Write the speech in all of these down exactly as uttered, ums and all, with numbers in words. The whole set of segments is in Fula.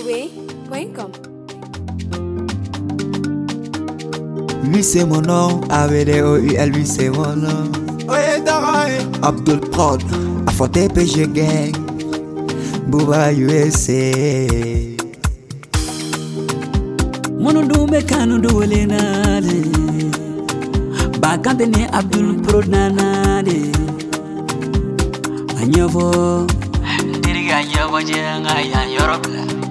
way point com. Lui c'est mon nom, A V D O U L, lui c'est mon nom. Oye Daray, Abdul Prod, Afonte P G Gang, Bouba U S A. Mono dume kanu duwele nade, bakante ne Abdul Prod nanade. Anyovo, diriga anyovo jenga ya Europe.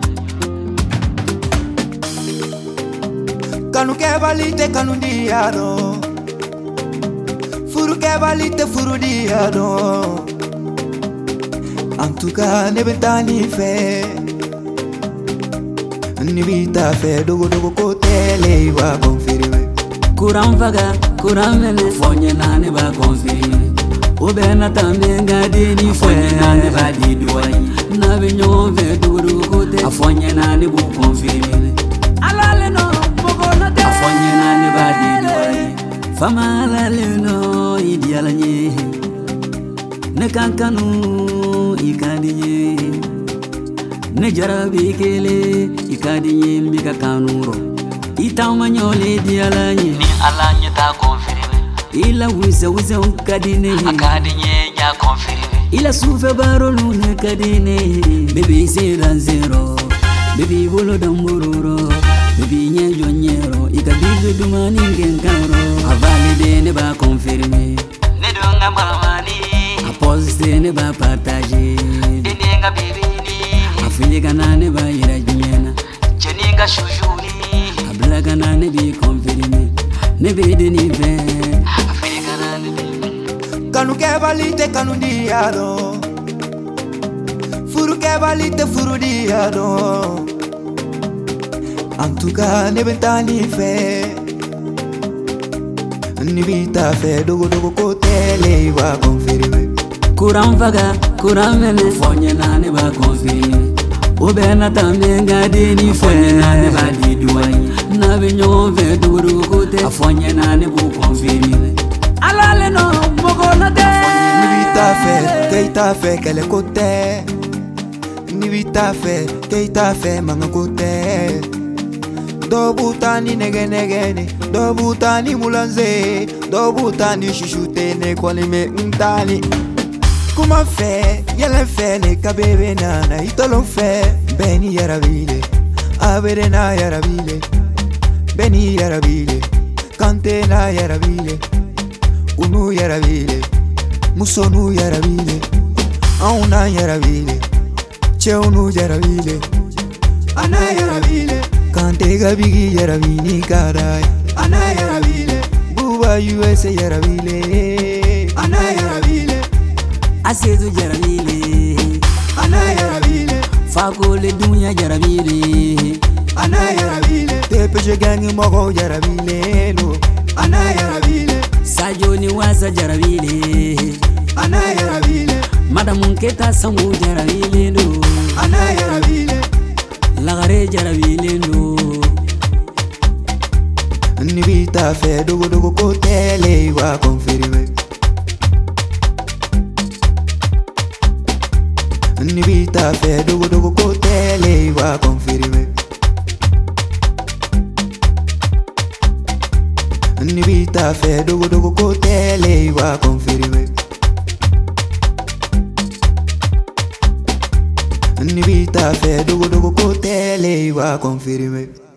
Kanu ke valite kanu diado, furu ke valite furu diado. En tout cas ne betani fe, ni vita fe dogo dogo kote le va confirmer. Kuram vaga, kuram mene, fonye nane ba confirmer. Obena tambe ngade ni fonye nane ba di duwai. Na binyo ve dogo dogo kote, afonye nane bu confirmer. Alale no. Afonye nane ba di duwai. Fama alale no idiala nye, ne kankanu ikadi nye, ne jarabi kele ikadi nye mbika kanuro. Ita umanyole diala nye, ni ala nye ta konfirime. Ila wize wize unkadine, akadi nye nya konfirime. Ila sufe baro lune kadine, baby zero zero, baby bolo dambururo. Baby nye jonyero, ika bizu dumani ngenkaro. Avalide ne ba confirmer, ne dunga mamani. Aposte ne ba partager, deninga bibini. Afiliga na ne ba ira jnyena, cheninga shujuni. Ablaga na ne bi confirmer, ne be deni ve. Afiliga na ne bi. Kanu ke valite kanu diado, furu ke valite furu diado. En tout cas, ne betani fe, ni vita fe dogo dogo kote le va confirmer. Kuram vaga, kuram mene, fonye nane ba confirmer. Obena tambe ngade ni fonye nane ba di duwai. Na binyo ve dogo dogo kote, afonye nane bu confirmer. Alale no mogo na de. Ni vita fe, keita fe kele kote. Ni vita fe, keita fe manga kote. Do butani nege nege ne, do butani mulanze, do butani shishute ne kwani me ntani. Kuma fe, yele fe ne kabebe nana, itolo fe, beni yarabile, abere na yarabile, beni yarabile, kante na yarabile, unu yarabile, musonu yarabile, auna yarabile, che unu yarabile, ana yarabile. Kante gabigi yarabini karay, ana yarabile. Bouba U S A yarabile, ana yarabile. Asedu yarabile, ana yarabile. Fakole dunya yarabile, ana yarabile. T P G Gang mogo yarabile no, ana yarabile. Sajo ni wasa yarabile, ana yarabile. Madam Nketa samu yarabile no, ana yarabile. Lagare jarabile no. Ni vita fe dogo dogo kote le va confirmer. Ni vita fe dogo dogo kote le va confirmer. Ni vita fe dogo dogo kote le va confirmer. Ni vita fe dogo dogo kote le va confirmer.